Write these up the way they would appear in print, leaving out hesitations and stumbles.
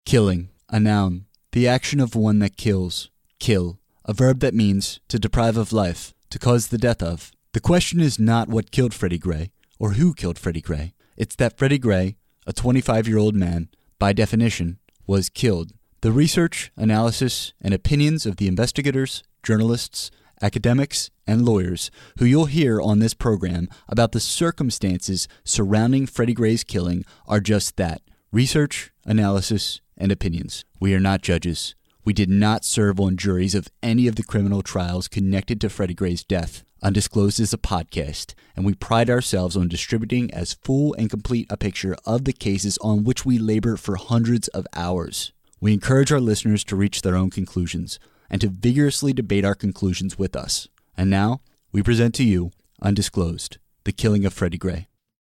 Killing, a noun. The action of one that kills. Kill, a verb that means to deprive of life, to cause the death of. The question is not what killed Freddie Gray, or who killed Freddie Gray. It's that Freddie Gray, a 25-year-old man, by definition, was killed. The research, analysis, and opinions of the investigators, journalists, academics, and lawyers who you'll hear on this program about the circumstances surrounding Freddie Gray's killing are just that, research, analysis, and opinions. We are not judges. We did not serve on juries of any of the criminal trials connected to Freddie Gray's death. Undisclosed is a podcast, and we pride ourselves on distributing as full and complete a picture of the cases on which we labor for hundreds of hours. We encourage our listeners to reach their own conclusions and to vigorously debate our conclusions with us. And now, we present to you, Undisclosed, the killing of Freddie Gray.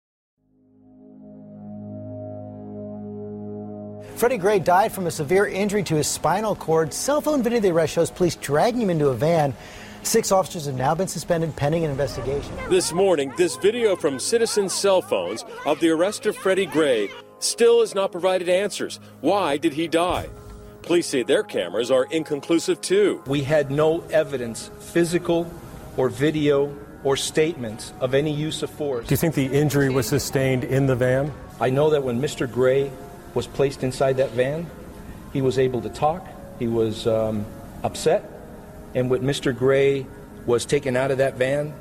Freddie Gray died from a severe injury to his spinal cord. Cell phone video of the arrest shows police dragging him into a van. 6 officers have now been suspended pending an investigation. This morning, this video from citizens' cell phones of the arrest of Freddie Gray still has not provided answers. Why did he die? Police say their cameras are inconclusive too. We had no evidence, physical or video or statements of any use of force. Do you think the injury was sustained in the van? I know that when Mr. Gray was placed inside that van, he was able to talk, he was upset, and when Mr. Gray was taken out of that van,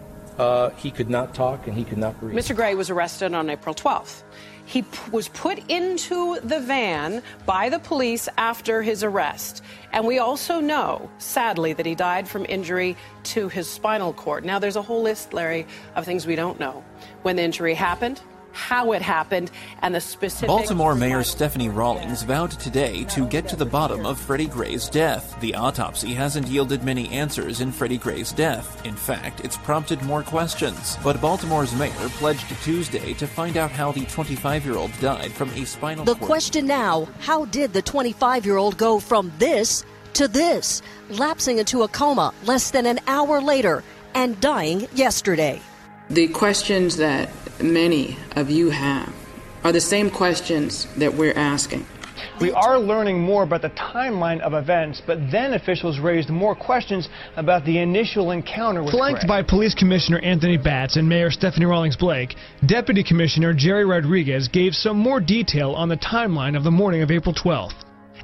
he could not talk and he could not breathe. Mr. Gray was arrested on April 12th. He was put into the van by the police after his arrest. And we also know, sadly, that he died from injury to his spinal cord. Now, there's a whole list, Larry, of things we don't know. When the injury happened, how it happened, and the specifics. Baltimore Mayor Stephanie Rawlings vowed today to get to the bottom of Freddie Gray's death. The autopsy hasn't yielded many answers in Freddie Gray's death. In fact, it's prompted more questions. But Baltimore's mayor pledged Tuesday to find out how the 25-year-old died from a spinal cord. The question now, how did the 25-year-old go from this to this, lapsing into a coma less than an hour later and dying yesterday? The questions that many of you have are the same questions that we're asking. We are learning more about the timeline of events, but then officials raised more questions about the initial encounter with Flanked Gray. by Police Commissioner Anthony Batts and Mayor Stephanie Rawlings Blake, Deputy Commissioner Jerry Rodriguez gave some more detail on the timeline of the morning of April 12th.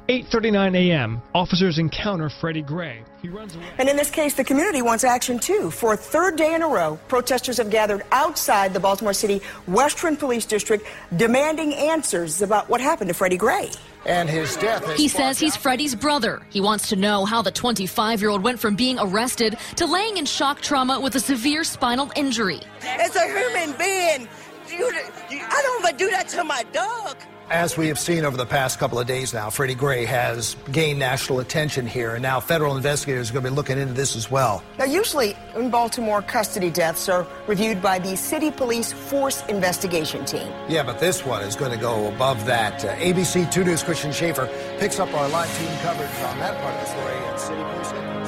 8:39 a.m., officers encounter Freddie Gray. He runs away. And in this case, the community wants action, too. For a third day in a row, protesters have gathered outside the Baltimore City Western Police District demanding answers about what happened to Freddie Gray. And his death. He says he's Freddie's brother. He wants to know how the 25-year-old went from being arrested to laying in shock trauma with a severe spinal injury. As a human being, I don't even do that to my dog. As we have seen over the past couple of days now, Freddie Gray has gained national attention here, and now federal investigators are going to be looking into this as well. Now, usually in Baltimore, custody deaths are reviewed by the City Police Force Investigation Team. Yeah, but this one is going to go above that. ABC 2 News' Christian Schaefer picks up our live team coverage on that part of the story at City Police Headquarters.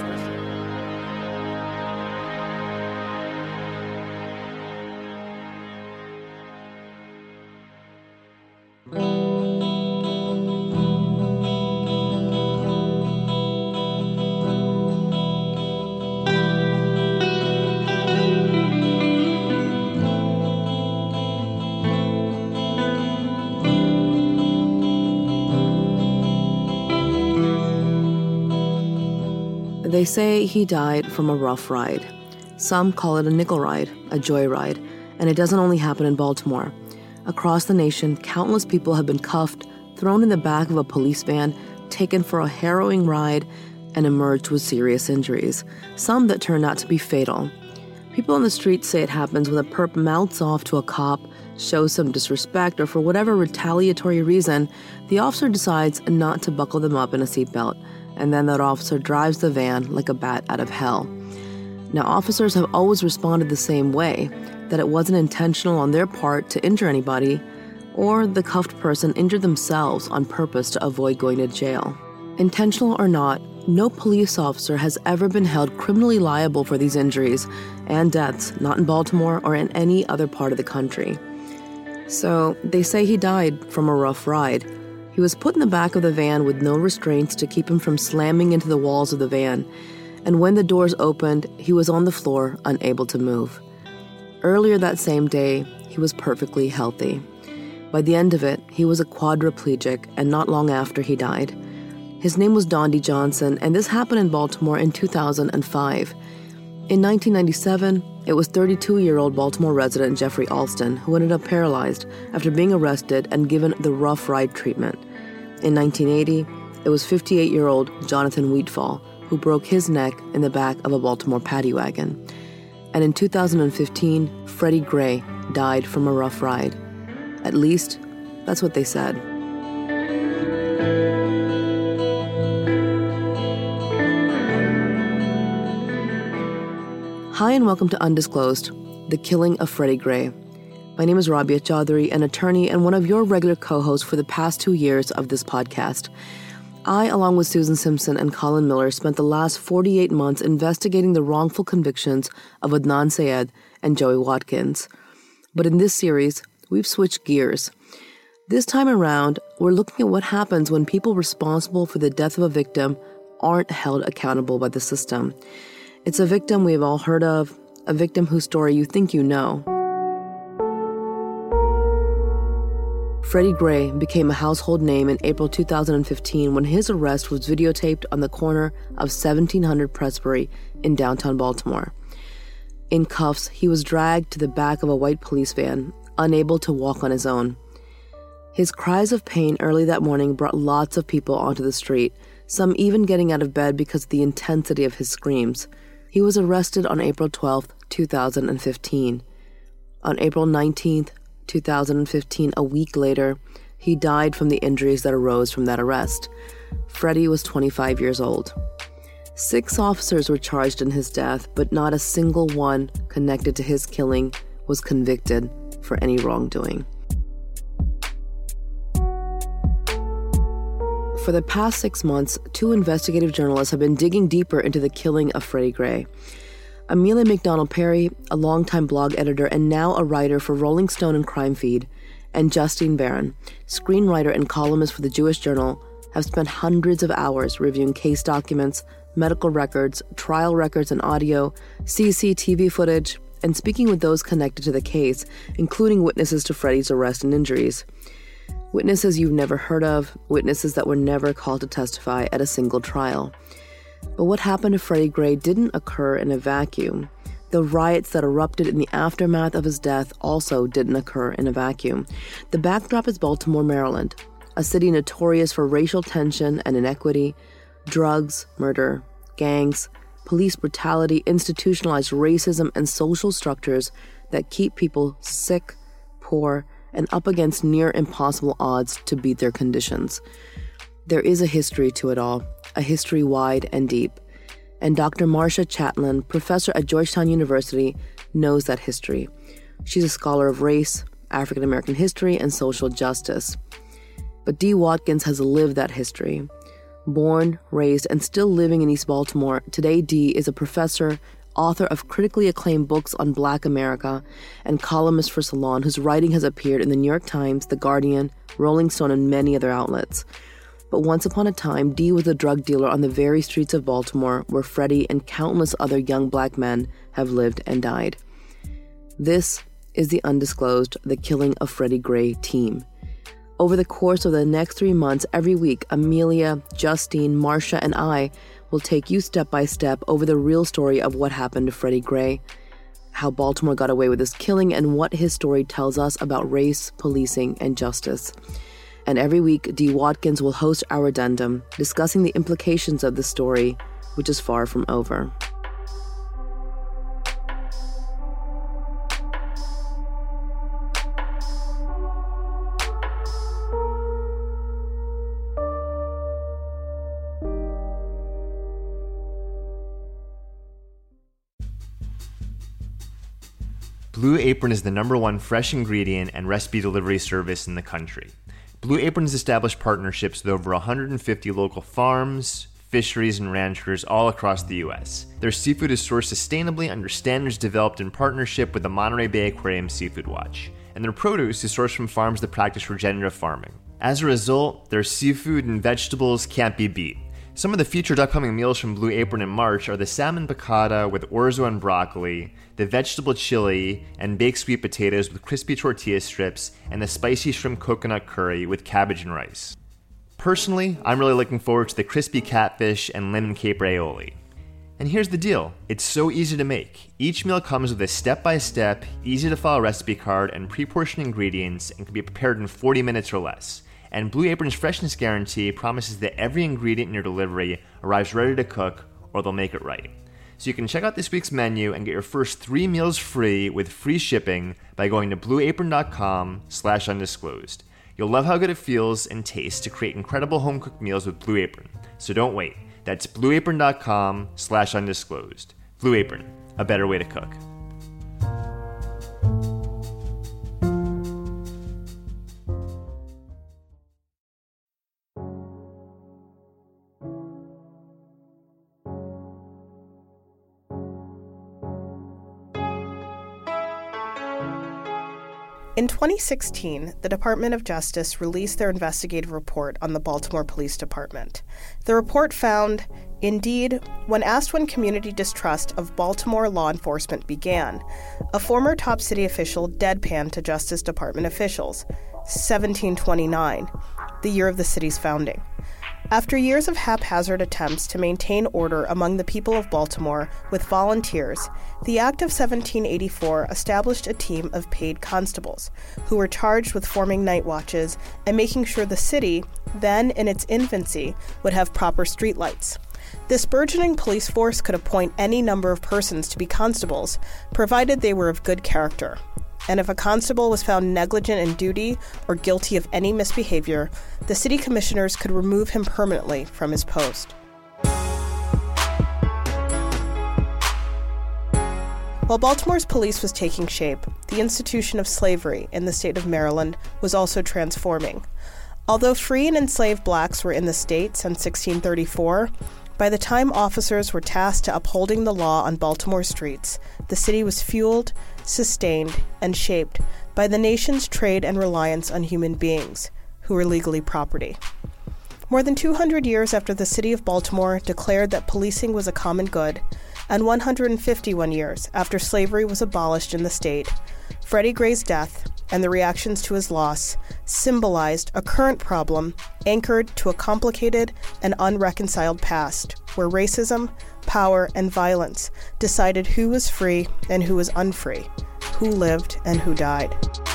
They say he died from a rough ride. Some call it a nickel ride, a joyride, and it doesn't only happen in Baltimore. Across the nation, countless people have been cuffed, thrown in the back of a police van, taken for a harrowing ride, and emerged with serious injuries, some that turned out to be fatal. People on the street say it happens when a perp mouths off to a cop, shows some disrespect, or for whatever retaliatory reason, the officer decides not to buckle them up in a seatbelt, and then that officer drives the van like a bat out of hell. Now, officers have always responded the same way, that it wasn't intentional on their part to injure anybody, or the cuffed person injured themselves on purpose to avoid going to jail. Intentional or not, no police officer has ever been held criminally liable for these injuries and deaths, not in Baltimore or in any other part of the country. So, they say he died from a rough ride. He He was put in the back of the van with no restraints to keep him from slamming into the walls of the van, and when the doors opened, he was on the floor, unable to move. Earlier that same day, he was perfectly healthy. By the end of it, he was a quadriplegic, and not long after, he died. His name was Dondi Johnson, and this happened in Baltimore in 2005. In 1997, it was 32-year-old Baltimore resident Jeffrey Alston who ended up paralyzed after being arrested and given the rough ride treatment. In 1980, it was 58-year-old Jonathan Wheatfall who broke his neck in the back of a Baltimore paddy wagon. And in 2015, Freddie Gray died from a rough ride. At least, that's what they said. Hi and welcome to Undisclosed, the killing of Freddie Gray. My name is Rabia Chaudhry, an attorney and one of your regular co-hosts for the past 2 years of this podcast. I, along with Susan Simpson and Colin Miller, spent the last 48 months investigating the wrongful convictions of Adnan Syed and Joey Watkins. But in this series, we've switched gears. This time around, we're looking at what happens when people responsible for the death of a victim aren't held accountable by the system. It's a victim we've all heard of, a victim whose story you think you know. Freddie Gray became a household name in April 2015 when his arrest was videotaped on the corner of 1700 Pressbury in downtown Baltimore. In cuffs, he was dragged to the back of a white police van, unable to walk on his own. His cries of pain early that morning brought lots of people onto the street, some even getting out of bed because of the intensity of his screams. He was arrested on April 12, 2015. On April 19, 2015, a week later, he died from the injuries that arose from that arrest. Freddie was 25 years old. 6 officers were charged in his death, but not a single one connected to his killing was convicted for any wrongdoing. For the past 6 months, 2 investigative journalists have been digging deeper into the killing of Freddie Gray. Amelia McDonald Perry, a longtime blog editor and now a writer for Rolling Stone and Crime Feed, and Justine Baron, screenwriter and columnist for the Jewish Journal, have spent hundreds of hours reviewing case documents, medical records, trial records and audio, CCTV footage, and speaking with those connected to the case, including witnesses to Freddie's arrest and injuries. Witnesses you've never heard of, witnesses that were never called to testify at a single trial. But what happened to Freddie Gray didn't occur in a vacuum. The riots that erupted in the aftermath of his death also didn't occur in a vacuum. The backdrop is Baltimore, Maryland, a city notorious for racial tension and inequity, drugs, murder, gangs, police brutality, institutionalized racism, and social structures that keep people sick, poor, and up against near impossible odds to beat their conditions. There is a history to it all, a history wide and deep. And Dr. Marcia Chatelain, professor at Georgetown University, knows that history. She's a scholar of race, African American history, and social justice. But Dee Watkins has lived that history. Born, raised, and still living in East Baltimore, today Dee is a professor, author of critically acclaimed books on Black America, and columnist for Salon, whose writing has appeared in the New York Times, The Guardian, Rolling Stone, and many other outlets. But once upon a time, Dee was a drug dealer on the very streets of Baltimore where Freddie and countless other young Black men have lived and died. This is the Undisclosed, the Killing of Freddie Gray team. Over the course of the next 3 months, every week, Amelia, Justine, Marcia, and I will take you step by step over the real story of what happened to Freddie Gray, how Baltimore got away with his killing, and what his story tells us about race, policing, and justice. And every week, Dee Watkins will host our addendum, discussing the implications of the story, which is far from over. Blue Apron is the #1 fresh ingredient and recipe delivery service in the country. Blue Apron has established partnerships with over 150 local farms, fisheries, and ranchers all across the U.S. Their seafood is sourced sustainably under standards developed in partnership with the Monterey Bay Aquarium Seafood Watch, and their produce is sourced from farms that practice regenerative farming. As a result, their seafood and vegetables can't be beat. Some of the featured upcoming meals from Blue Apron in March are the salmon piccata with orzo and broccoli, the vegetable chili and baked sweet potatoes with crispy tortilla strips, and the spicy shrimp coconut curry with cabbage and rice. Personally, I'm really looking forward to the crispy catfish and lemon caper aioli. And here's the deal, it's so easy to make. Each meal comes with a step-by-step, easy-to-follow recipe card and pre-portioned ingredients and can be prepared in 40 minutes or less. And Blue Apron's freshness guarantee promises that every ingredient in your delivery arrives ready to cook, or they'll make it right. So you can check out this week's menu and get your first 3 meals free with free shipping by going to blueapron.com/undisclosed. You'll love how good it feels and tastes to create incredible home-cooked meals with Blue Apron. So don't wait. That's blueapron.com/undisclosed. Blue Apron, a better way to cook. In 2016, the Department of Justice released their investigative report on the Baltimore Police Department. The report found, indeed, when asked when community distrust of Baltimore law enforcement began, a former top city official deadpanned to Justice Department officials, 1729, the year of the city's founding. After years of haphazard attempts to maintain order among the people of Baltimore with volunteers, the Act of 1784 established a team of paid constables who were charged with forming night watches and making sure the city, then in its infancy, would have proper streetlights. This burgeoning police force could appoint any number of persons to be constables, provided they were of good character. And if a constable was found negligent in duty or guilty of any misbehavior, the city commissioners could remove him permanently from his post. While Baltimore's police was taking shape, the institution of slavery in the state of Maryland was also transforming. Although free and enslaved blacks were in the state since 1634, by the time officers were tasked to upholding the law on Baltimore streets, the city was fueled, sustained, and shaped by the nation's trade and reliance on human beings, who were legally property. More than 200 years after the city of Baltimore declared that policing was a common good, and 151 years after slavery was abolished in the state, Freddie Gray's death and the reactions to his loss symbolized a current problem anchored to a complicated and unreconciled past, where racism, power, and violence decided who was free and who was unfree, who lived and who died.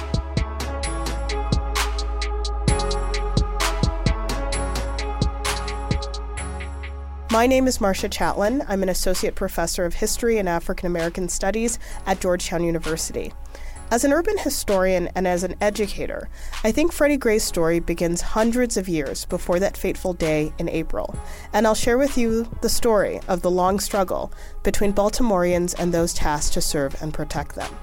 My name is Marcia Chatelain. I'm an associate professor of history and African American studies at Georgetown University. As an urban historian and as an educator, I think Freddie Gray's story begins hundreds of years before that fateful day in April, and I'll share with you the story of the long struggle between Baltimoreans and those tasked to serve and protect them.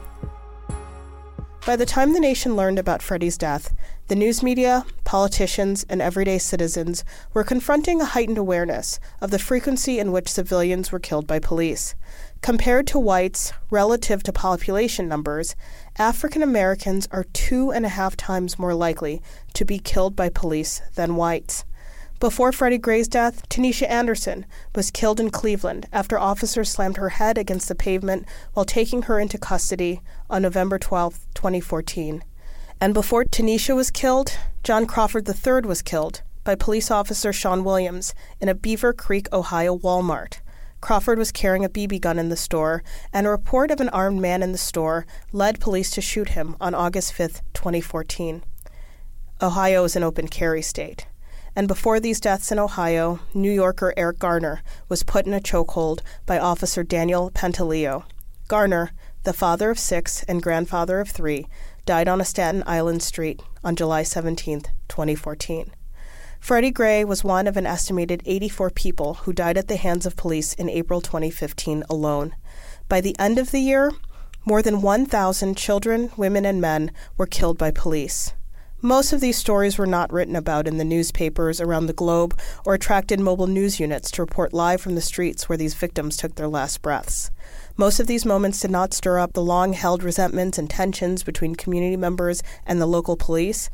By the time the nation learned about Freddie's death, the news media, politicians, and everyday citizens were confronting a heightened awareness of the frequency in which civilians were killed by police. Compared to whites, relative to population numbers, African Americans are 2.5 times more likely to be killed by police than whites. Before Freddie Gray's death, Tanisha Anderson was killed in Cleveland after officers slammed her head against the pavement while taking her into custody on November 12, 2014. And before Tanisha was killed, John Crawford III was killed by police officer Sean Williams in a Beaver Creek, Ohio Walmart. Crawford was carrying a BB gun in the store, and a report of an armed man in the store led police to shoot him on August 5, 2014. Ohio is an open carry state. And before these deaths in Ohio, New Yorker Eric Garner was put in a chokehold by Officer Daniel Pantaleo. Garner, the father of 6 and grandfather of 3, died on a Staten Island street on July 17, 2014. Freddie Gray was one of an estimated 84 people who died at the hands of police in April 2015 alone. By the end of the year, more than 1,000 children, women, and men were killed by police. Most of these stories were not written about in the newspapers around the globe or attracted mobile news units to report live from the streets where these victims took their last breaths. Most of these moments did not stir up the long-held resentments and tensions between community members and the local police.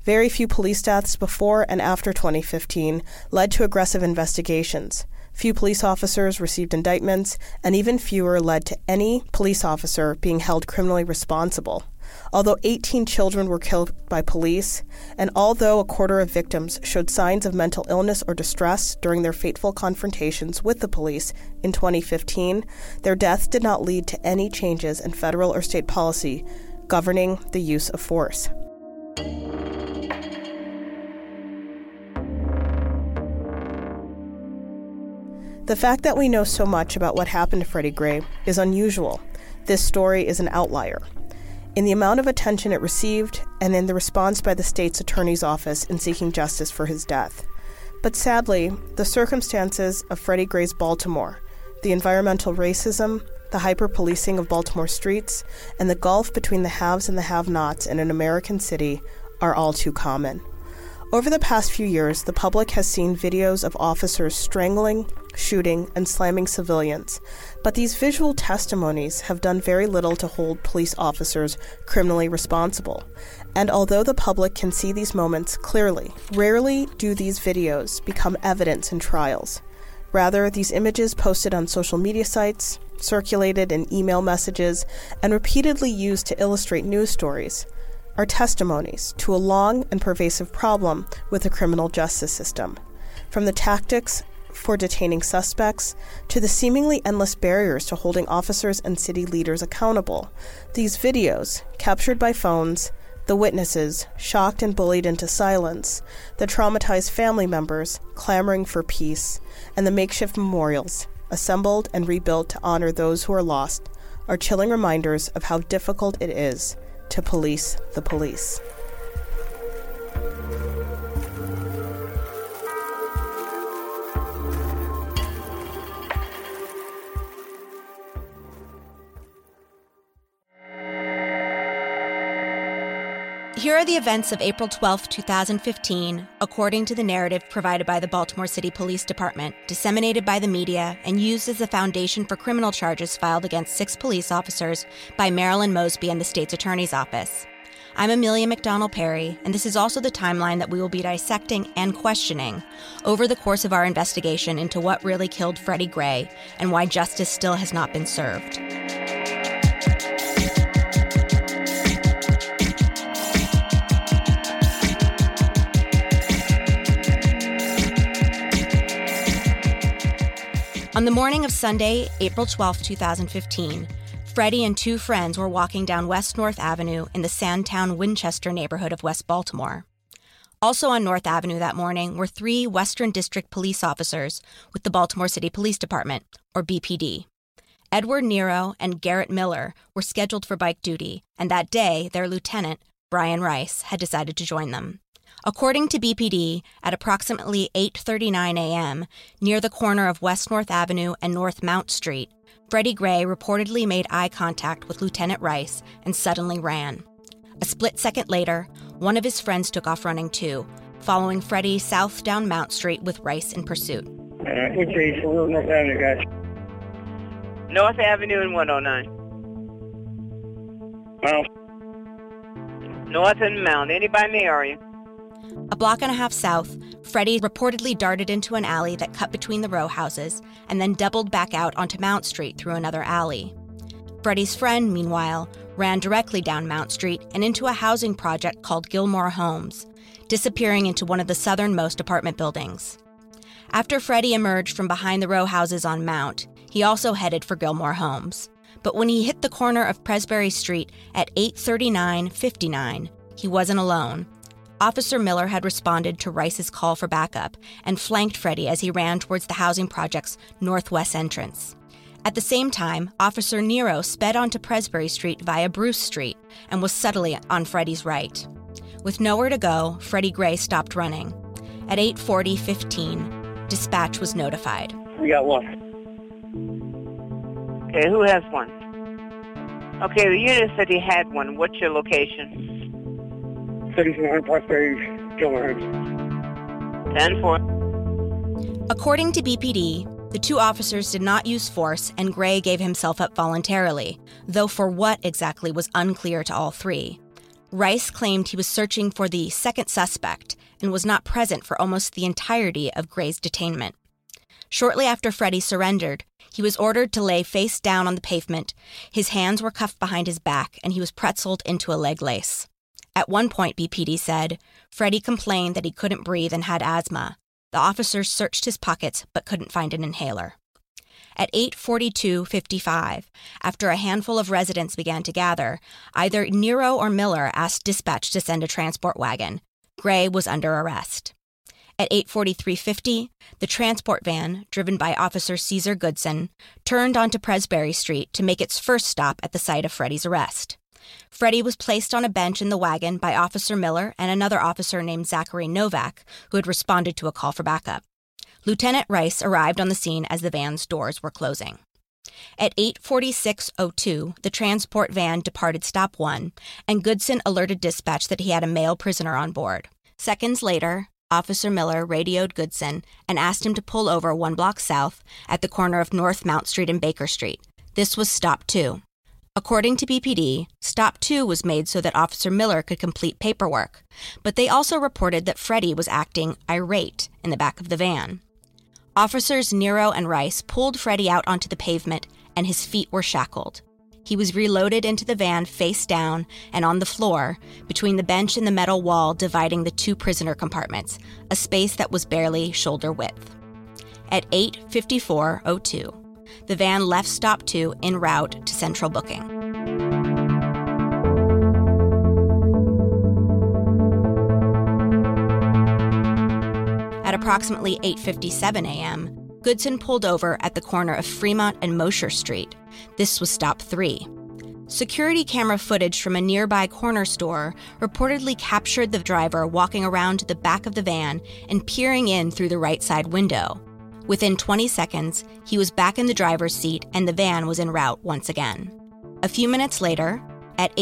Very few police deaths before and after 2015 led to aggressive investigations. Few police officers received indictments, and even fewer led to any police officer being held criminally responsible. Although 18 children were killed by police, and although a quarter of victims showed signs of mental illness or distress during their fateful confrontations with the police in 2015, their deaths did not lead to any changes in federal or state policy governing the use of force. The fact that we know so much about what happened to Freddie Gray is unusual. This story is an outlier in the amount of attention it received and in the response by the state's attorney's office in seeking justice for his death. But sadly, the circumstances of Freddie Gray's Baltimore, the environmental racism, the hyper-policing of Baltimore streets, and the gulf between the haves and the have-nots in an American city are all too common. Over the past few years, the public has seen videos of officers strangling, shooting, and slamming civilians, but these visual testimonies have done very little to hold police officers criminally responsible. And although the public can see these moments clearly, rarely do these videos become evidence in trials. Rather, these images posted on social media sites, circulated in email messages, and repeatedly used to illustrate news stories are testimonies to a long and pervasive problem with the criminal justice system. From the tactics for detaining suspects to the seemingly endless barriers to holding officers and city leaders accountable, these videos, captured by phones, the witnesses, shocked and bullied into silence, the traumatized family members, clamoring for peace, and the makeshift memorials, assembled and rebuilt to honor those who are lost, are chilling reminders of how difficult it is to police the police. Here are the events of April 12, 2015, according to the narrative provided by the Baltimore City Police Department, disseminated by the media, and used as the foundation for criminal charges filed against 6 police officers by Marilyn Mosby and the state's attorney's office. I'm Amelia McDonald Perry, and this is also the timeline that we will be dissecting and questioning over the course of our investigation into what really killed Freddie Gray and why justice still has not been served. On the morning of Sunday, April 12, 2015, Freddie and 2 friends were walking down West North Avenue in the Sandtown Winchester neighborhood of West Baltimore. Also on North Avenue that morning were 3 Western District police officers with the Baltimore City Police Department, or BPD. Edward Nero and Garrett Miller were scheduled for bike duty, and that day their lieutenant, Brian Rice, had decided to join them. According to BPD, at approximately 8:39 a.m., near the corner of West North Avenue and North Mount Street, Freddie Gray reportedly made eye contact with Lieutenant Rice and suddenly ran. A split second later, one of his friends took off running too, following Freddie south down Mount Street with Rice in pursuit. Which is North Avenue, guys? North Avenue and 109. Mount. North and Mount. Anybody in the area? A block and a half south, Freddie reportedly darted into an alley that cut between the row houses and then doubled back out onto Mount Street through another alley. Freddie's friend, meanwhile, ran directly down Mount Street and into a housing project called Gilmore Homes, disappearing into one of the southernmost apartment buildings. After Freddie emerged from behind the row houses on Mount, he also headed for Gilmore Homes. But when he hit the corner of Presbury Street at 8:39:59, he wasn't alone. Officer Miller had responded to Rice's call for backup and flanked Freddie as he ran towards the housing project's northwest entrance. At the same time, Officer Nero sped onto Presbury Street via Bruce Street and was subtly on Freddie's right. With nowhere to go, Freddie Gray stopped running. At 8:40:15, dispatch was notified. We got one. Okay, who has one? Okay, the unit said he had one. What's your location? 3400 Presbury, Gilmore Homes. 10-4. According to BPD, the 2 officers did not use force and Gray gave himself up voluntarily, though for what exactly was unclear to all 3. Rice claimed he was searching for the second suspect and was not present for almost the entirety of Gray's detainment. Shortly after Freddie surrendered, he was ordered to lay face down on the pavement. His hands were cuffed behind his back, and he was pretzeled into a leg lace. At one point, BPD said, Freddie complained that he couldn't breathe and had asthma. The officers searched his pockets but couldn't find an inhaler. At 8:42:55, after a handful of residents began to gather, either Nero or Miller asked dispatch to send a transport wagon. Gray was under arrest. At 8:43:50, the transport van, driven by Officer Caesar Goodson, turned onto Presbury Street to make its first stop at the site of Freddie's arrest. Freddie was placed on a bench in the wagon by Officer Miller and another officer named Zachary Novak, who had responded to a call for backup. Lieutenant Rice arrived on the scene as the van's doors were closing. At 8:46:02, the transport van departed Stop 1, and Goodson alerted dispatch that he had a male prisoner on board. Seconds later, Officer Miller radioed Goodson and asked him to pull over 1 block south at the corner of North Mount Street and Baker Street. This was Stop 2. According to BPD, Stop 2 was made so that Officer Miller could complete paperwork, but they also reported that Freddie was acting irate in the back of the van. Officers Nero and Rice pulled Freddie out onto the pavement, and his feet were shackled. He was reloaded into the van face down and on the floor, between the bench and the metal wall dividing the 2 prisoner compartments, a space that was barely shoulder width. At 8:54:02, the van left Stop 2 en route to Central Booking. At approximately 8:57 a.m., Goodson pulled over at the corner of Fremont and Mosher Street. This was Stop 3. Security camera footage from a nearby corner store reportedly captured the driver walking around to the back of the van and peering in through the right side window. Within 20 seconds, he was back in the driver's seat and the van was en route once again. A few minutes later, at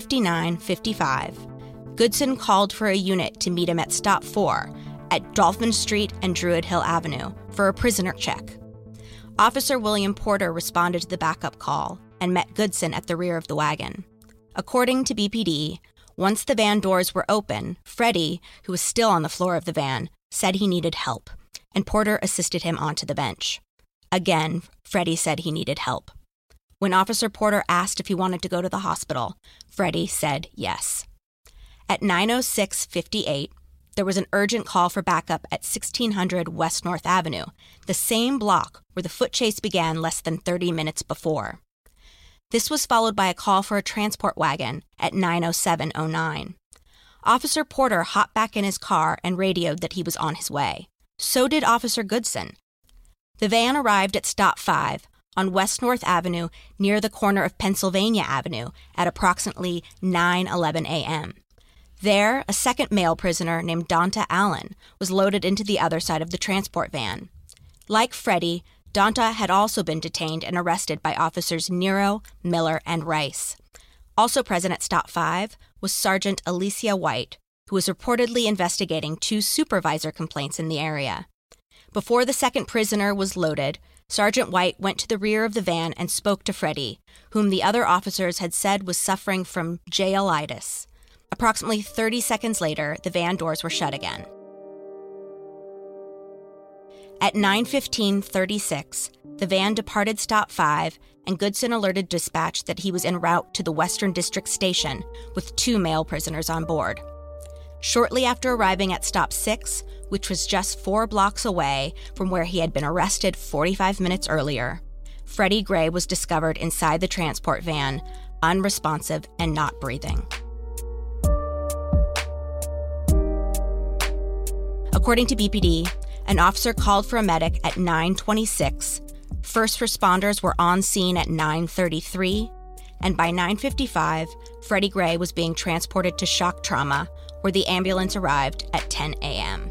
8:59:55, Goodson called for a unit to meet him at Stop 4 at Dolphin Street and Druid Hill Avenue for a prisoner check. Officer William Porter responded to the backup call and met Goodson at the rear of the wagon. According to BPD, once the van doors were open, Freddie, who was still on the floor of the van, said he needed help, and Porter assisted him onto the bench. Again, Freddie said he needed help. When Officer Porter asked if he wanted to go to the hospital, Freddie said yes. At 9:06:58, there was an urgent call for backup at 1600 West North Avenue, the same block where the foot chase began less than 30 minutes before. This was followed by a call for a transport wagon at 9:07:09. Officer Porter hopped back in his car and radioed that he was on his way. So did Officer Goodson. The van arrived at Stop 5 on West North Avenue near the corner of Pennsylvania Avenue at approximately 9:11 a.m. There, a second male prisoner named Donta Allen was loaded into the other side of the transport van. Like Freddie, Donta had also been detained and arrested by Officers Nero, Miller, and Rice. Also present at Stop 5 was Sergeant Alicia White, who was reportedly investigating 2 supervisor complaints in the area. Before the second prisoner was loaded, Sergeant White went to the rear of the van and spoke to Freddie, whom the other officers had said was suffering from jailitis. Approximately 30 seconds later, the van doors were shut again. At 9:15:36, the van departed Stop 5, and Goodson alerted dispatch that he was en route to the Western District Station with 2 male prisoners on board. Shortly after arriving at Stop 6, which was just 4 blocks away from where he had been arrested 45 minutes earlier, Freddie Gray was discovered inside the transport van, unresponsive and not breathing. According to BPD, an officer called for a medic at 9:26, first responders were on scene at 9:33, and by 9:55, Freddie Gray was being transported to shock trauma, where the ambulance arrived at 10 a.m.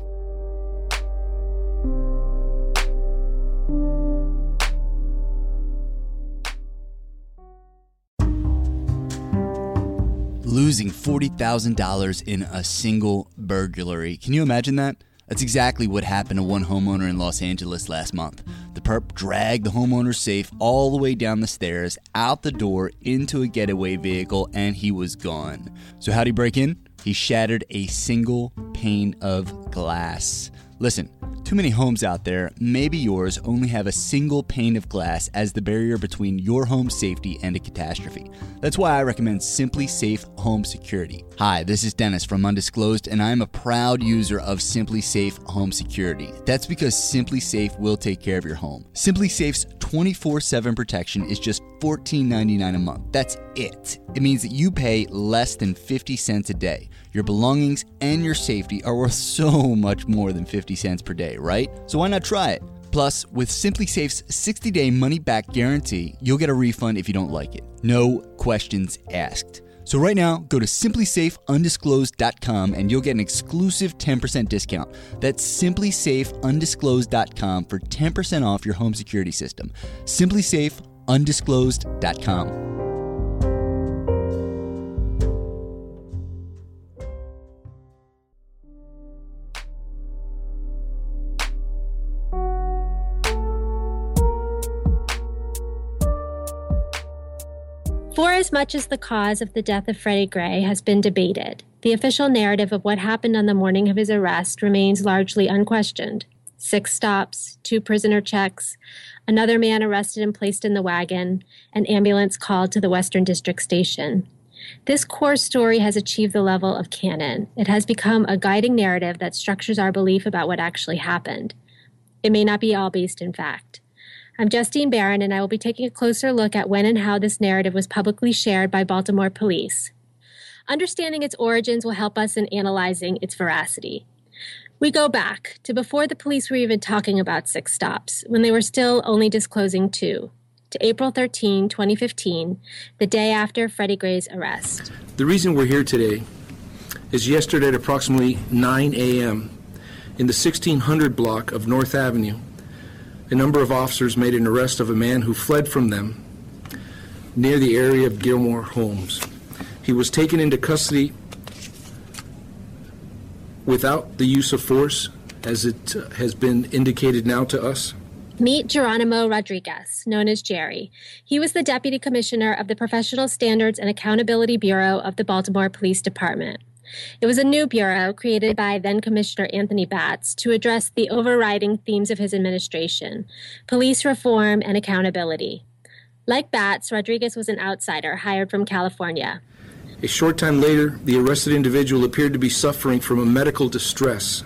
Losing $40,000 in a single burglary. Can you imagine that? That's exactly what happened to one homeowner in Los Angeles last month. The perp dragged the homeowner's safe all the way down the stairs, out the door, into a getaway vehicle, and he was gone. So how'd he break in? He shattered a single pane of glass. Listen, too many homes out there, maybe yours, only have a single pane of glass as the barrier between your home's safety and a catastrophe. That's why I recommend SimpliSafe Home Security. Hi, this is Dennis from Undisclosed, and I'm a proud user of SimpliSafe Home Security. That's because SimpliSafe will take care of your home. SimpliSafe's 24/7 protection is just $14.99 a month. That's it. It means that you pay less than 50 cents a day. Your belongings and your safety are worth so much more than 50 cents per day, right? So why not try it? Plus, with SimpliSafe's 60-day money-back guarantee, you'll get a refund if you don't like it. No questions asked. So right now, go to simplysafeundisclosed.com and you'll get an exclusive 10% discount. That's simplysafeundisclosed.com for 10% off your home security system. simplysafeundisclosed.com. For as much as the cause of the death of Freddie Gray has been debated, the official narrative of what happened on the morning of his arrest remains largely unquestioned. 6 stops, 2 prisoner checks, another man arrested and placed in the wagon, an ambulance called to the Western District Station. This core story has achieved the level of canon. It has become a guiding narrative that structures our belief about what actually happened. It may not be all based in fact. I'm Justine Barron, and I will be taking a closer look at when and how this narrative was publicly shared by Baltimore police. Understanding its origins will help us in analyzing its veracity. We go back to before the police were even talking about 6 stops, when they were still only disclosing 2, to April 13, 2015, the day after Freddie Gray's arrest. The reason we're here today is yesterday at approximately 9 a.m. in the 1600 block of North Avenue, a number of officers made an arrest of a man who fled from them near the area of Gilmore Homes. He was taken into custody without the use of force, as it has been indicated now to us. Meet Geronimo Rodriguez, known as Jerry. He was the Deputy Commissioner of the Professional Standards and Accountability Bureau of the Baltimore Police Department. It was a new bureau created by then-Commissioner Anthony Batts to address the overriding themes of his administration, police reform and accountability. Like Batts, Rodriguez was an outsider hired from California. A short time later, the arrested individual appeared to be suffering from a medical distress.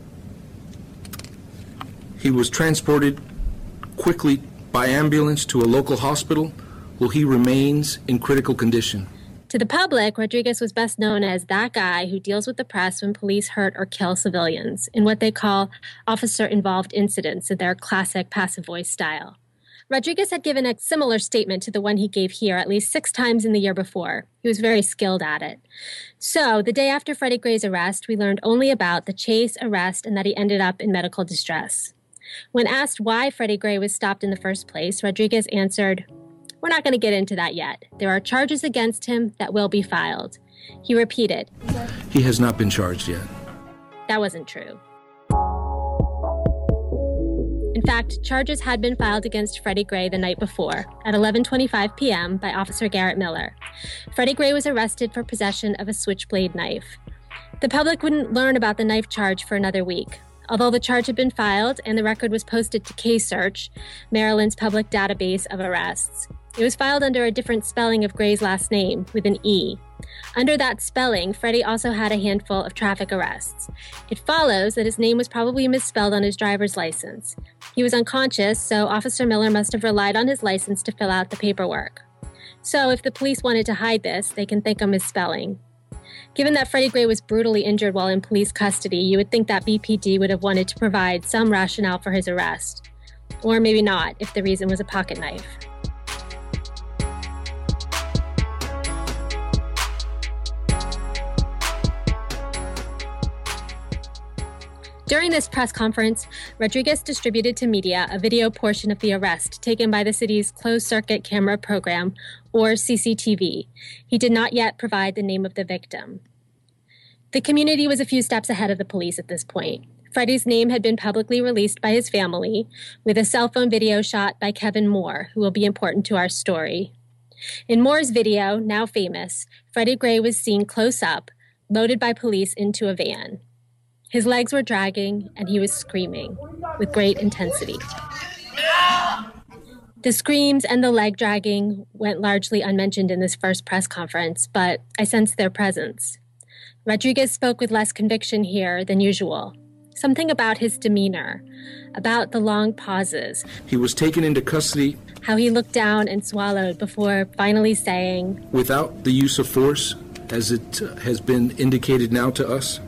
He was transported quickly by ambulance to a local hospital, where he remains in critical condition. To the public, Rodriguez was best known as that guy who deals with the press when police hurt or kill civilians, in what they call officer-involved incidents in their classic passive voice style. Rodriguez had given a similar statement to the one he gave here at least 6 times in the year before. He was very skilled at it. So, the day after Freddie Gray's arrest, we learned only about the chase, arrest, and that he ended up in medical distress. When asked why Freddie Gray was stopped in the first place, Rodriguez answered, "We're not going to get into that yet. There are charges against him that will be filed." He repeated, He has not been charged yet. That wasn't true. In fact, charges had been filed against Freddie Gray the night before, at 11:25 p.m. by Officer Garrett Miller. Freddie Gray was arrested for possession of a switchblade knife. The public wouldn't learn about the knife charge for another week. Although the charge had been filed and the record was posted to K-Search, Maryland's public database of arrests, it was filed under a different spelling of Gray's last name, with an E. Under that spelling, Freddie also had a handful of traffic arrests. It follows that his name was probably misspelled on his driver's license. He was unconscious, so Officer Miller must have relied on his license to fill out the paperwork. So if the police wanted to hide this, they can thank a misspelling. Given that Freddie Gray was brutally injured while in police custody, you would think that BPD would have wanted to provide some rationale for his arrest. Or maybe not, if the reason was a pocket knife. During this press conference, Rodriguez distributed to media a video portion of the arrest taken by the city's closed-circuit camera program, or CCTV. He did not yet provide the name of the victim. The community was a few steps ahead of the police at this point. Freddie's name had been publicly released by his family, with a cell phone video shot by Kevin Moore, who will be important to our story. In Moore's video, now famous, Freddie Gray was seen close up, loaded by police into a van. His legs were dragging, and he was screaming with great intensity. The screams and the leg dragging went largely unmentioned in this first press conference, but I sensed their presence. Rodriguez spoke with less conviction here than usual. Something about his demeanor, about the long pauses. He was taken into custody. How he looked down and swallowed before finally saying, without the use of force, as it has been indicated now to us.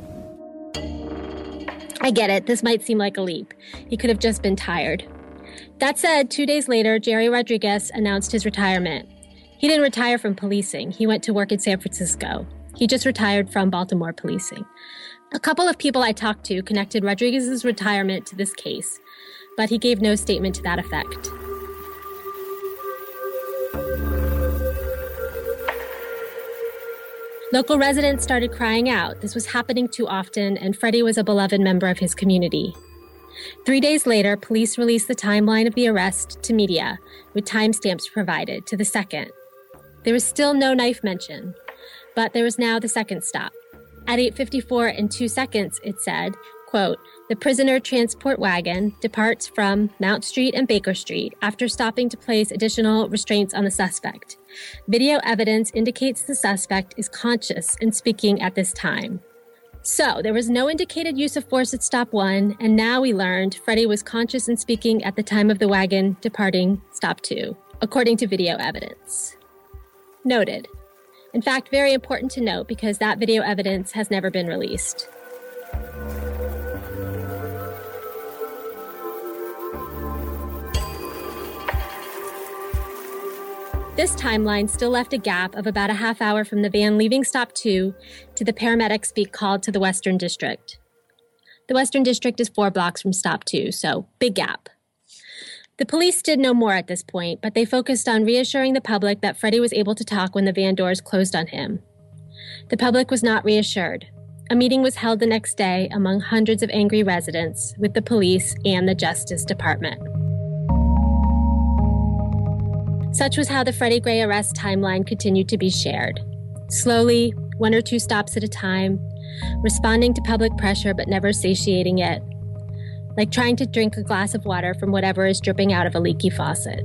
I get it, this might seem like a leap. He could have just been tired. That said, 2 days later, Jerry Rodriguez announced his retirement. He didn't retire from policing. He went to work in San Francisco. He just retired from Baltimore policing. A couple of people I talked to connected Rodriguez's retirement to this case, but he gave no statement to that effect. Local residents started crying out. This was happening too often, and Freddie was a beloved member of his community. 3 days later, police released the timeline of the arrest to media, with timestamps provided to the second. There was still no knife mention, but there was now the second stop. At 8:54 and 2 seconds, it said, quote, "The prisoner transport wagon departs from Mount Street and Baker Street after stopping to place additional restraints on the suspect. Video evidence indicates the suspect is conscious and speaking at this time." So there was no indicated use of force at stop 1, and now we learned Freddie was conscious and speaking at the time of the wagon departing stop 2, according to video evidence. Noted. In fact, very important to note because that video evidence has never been released. This timeline still left a gap of about a half hour from the van leaving stop 2 to the paramedics being called to the Western District. The Western District is 4 blocks from stop 2, so big gap. The police did no more at this point, but they focused on reassuring the public that Freddie was able to talk when the van doors closed on him. The public was not reassured. A meeting was held the next day among hundreds of angry residents with the police and the Justice Department. Such was how the Freddie Gray arrest timeline continued to be shared. Slowly, 1 or 2 stops at a time, responding to public pressure but never satiating it, like trying to drink a glass of water from whatever is dripping out of a leaky faucet.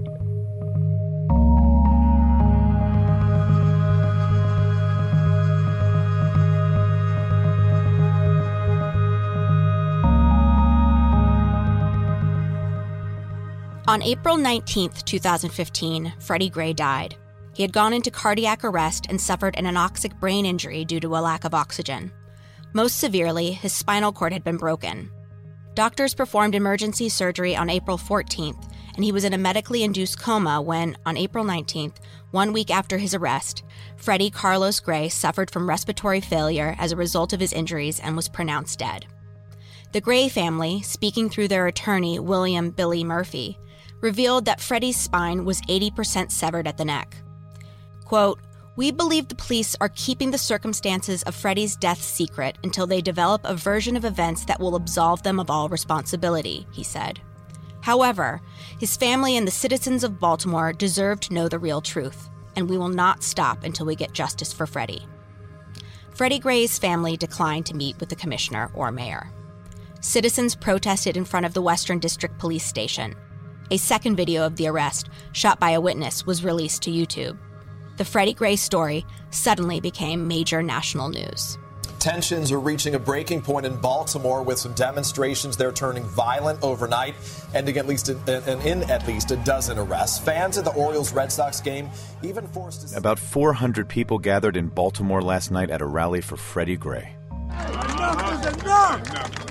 On April 19th, 2015, Freddie Gray died. He had gone into cardiac arrest and suffered an anoxic brain injury due to a lack of oxygen. Most severely, his spinal cord had been broken. Doctors performed emergency surgery on April 14th, and he was in a medically induced coma when, on April 19th, 1 week after his arrest, Freddie Carlos Gray suffered from respiratory failure as a result of his injuries and was pronounced dead. The Gray family, speaking through their attorney, William "Billy" Murphy, revealed that Freddie's spine was 80% severed at the neck. Quote, "We believe the police are keeping the circumstances of Freddie's death secret until they develop a version of events that will absolve them of all responsibility," he said. However, his family and the citizens of Baltimore deserve to know the real truth, and we will not stop until we get justice for Freddie. Freddie Gray's family declined to meet with the commissioner or mayor. Citizens protested in front of the Western District Police Station. A second video of the arrest, shot by a witness, was released to YouTube. The Freddie Gray story suddenly became major national news. Tensions are reaching a breaking point in Baltimore with some demonstrations there turning violent overnight, ending in at least a dozen arrests. Fans of the Orioles-Red Sox game even forced to... About 400 people gathered in Baltimore last night at a rally for Freddie Gray. Enough is enough!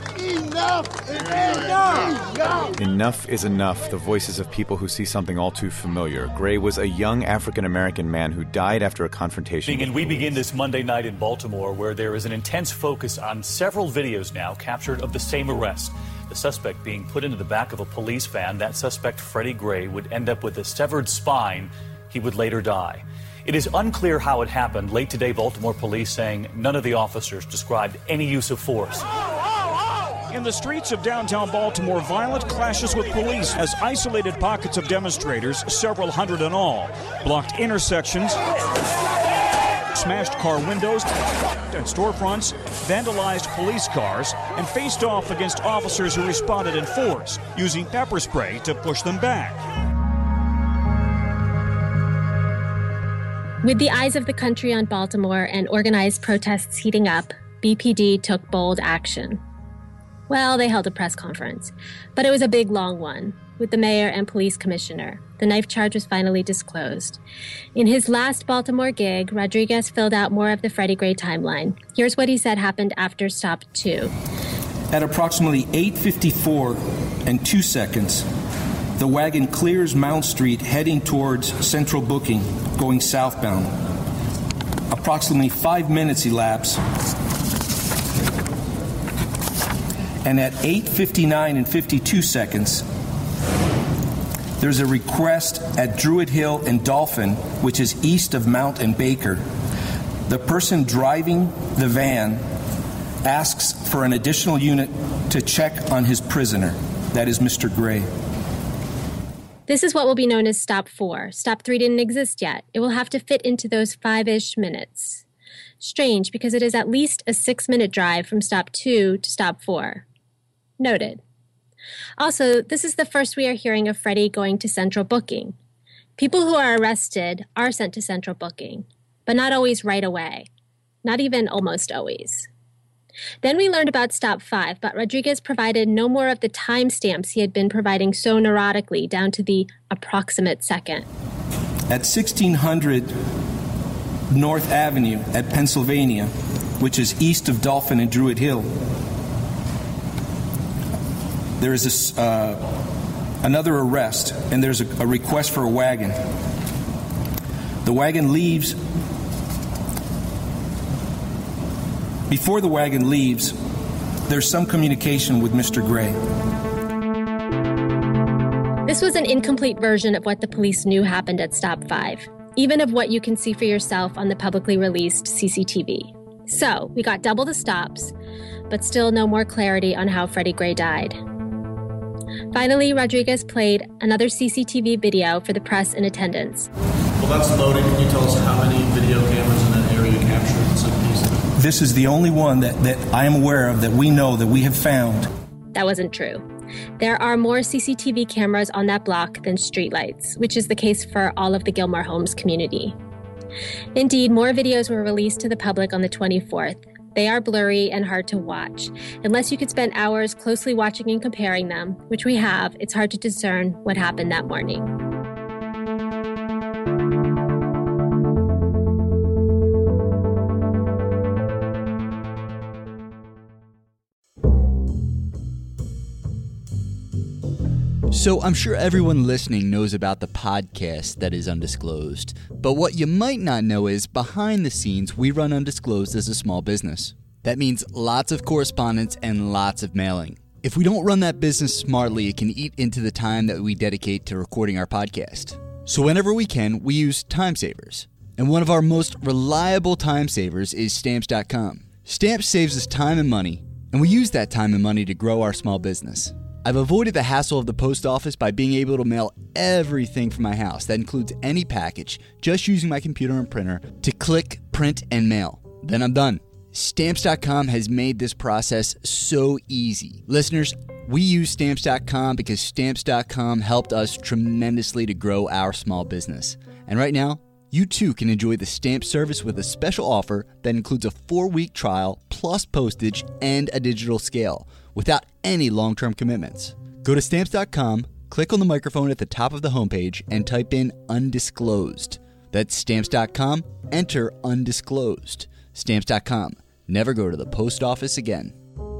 Enough is enough! Enough is enough, the voices of people who see something all too familiar. Gray was a young African-American man who died after a confrontation. And we begin this Monday night in Baltimore, where there is an intense focus on several videos now captured of the same arrest. The suspect being put into the back of a police van. That suspect, Freddie Gray, would end up with a severed spine. He would later die. It is unclear how it happened. Late today, Baltimore police saying none of the officers described any use of force. In the streets of downtown Baltimore, violent clashes with police as isolated pockets of demonstrators, several hundred in all, blocked intersections, smashed car windows and storefronts, vandalized police cars, and faced off against officers who responded in force, using pepper spray to push them back. With the eyes of the country on Baltimore and organized protests heating up, BPD took bold action. Well, they held a press conference, but it was a big, long one, with the mayor and police commissioner. The knife charge was finally disclosed. In his last Baltimore gig, Rodriguez filled out more of the Freddie Gray timeline. Here's what he said happened after stop 2. At approximately 8:54 and 2 seconds, the wagon clears Mount Street heading towards Central Booking, going southbound. Approximately 5 minutes elapse, and at 8:59 and 52 seconds, there's a request at Druid Hill and Dolphin, which is east of Mount and Baker. The person driving the van asks for an additional unit to check on his prisoner. That is Mr. Gray. This is what will be known as Stop 4. Stop 3 didn't exist yet. It will have to fit into those 5-ish minutes. Strange, because it is at least a 6-minute drive from Stop 2 to Stop 4. Noted. Also, this is the first we are hearing of Freddie going to Central Booking. People who are arrested are sent to Central Booking, but not always right away. Not even almost always. Then we learned about Stop 5, but Rodriguez provided no more of the timestamps he had been providing so neurotically down to the approximate second. At 1600 North Avenue at Pennsylvania, which is east of Dolphin and Druid Hill, there is another arrest, and there's a request for a wagon. The wagon leaves. Before the wagon leaves, there's some communication with Mr. Gray. This was an incomplete version of what the police knew happened at Stop 5, even of what you can see for yourself on the publicly released CCTV. So, we got double the stops, but still no more clarity on how Freddie Gray died. Finally, Rodriguez played another CCTV video for the press in attendance. Well, that's loaded. Can you tell us how many video cameras in that area captured some pieces? This is the only one that I am aware of, that we know, that we have found. That wasn't true. There are more CCTV cameras on that block than streetlights, which is the case for all of the Gilmore Homes community. Indeed, more videos were released to the public on the 24th. They are blurry and hard to watch. Unless you could spend hours closely watching and comparing them, which we have, it's hard to discern what happened that morning. So I'm sure everyone listening knows about the podcast that is Undisclosed. But what you might not know is, behind the scenes, we run Undisclosed as a small business. That means lots of correspondence and lots of mailing. If we don't run that business smartly, it can eat into the time that we dedicate to recording our podcast. So whenever we can, we use time savers. And one of our most reliable time savers is Stamps.com. Stamps saves us time and money, and we use that time and money to grow our small business. I've avoided the hassle of the post office by being able to mail everything from my house. That includes any package, just using my computer and printer to click, print, and mail. Then I'm done. Stamps.com has made this process so easy. Listeners, we use Stamps.com because Stamps.com helped us tremendously to grow our small business. And right now, you too can enjoy the Stamp service with a special offer that includes a 4-week trial, plus postage and a digital scale, without any long-term commitments. Go to Stamps.com, click on the microphone at the top of the homepage, and type in Undisclosed. That's Stamps.com, enter Undisclosed. Stamps.com. Never go to the post office again.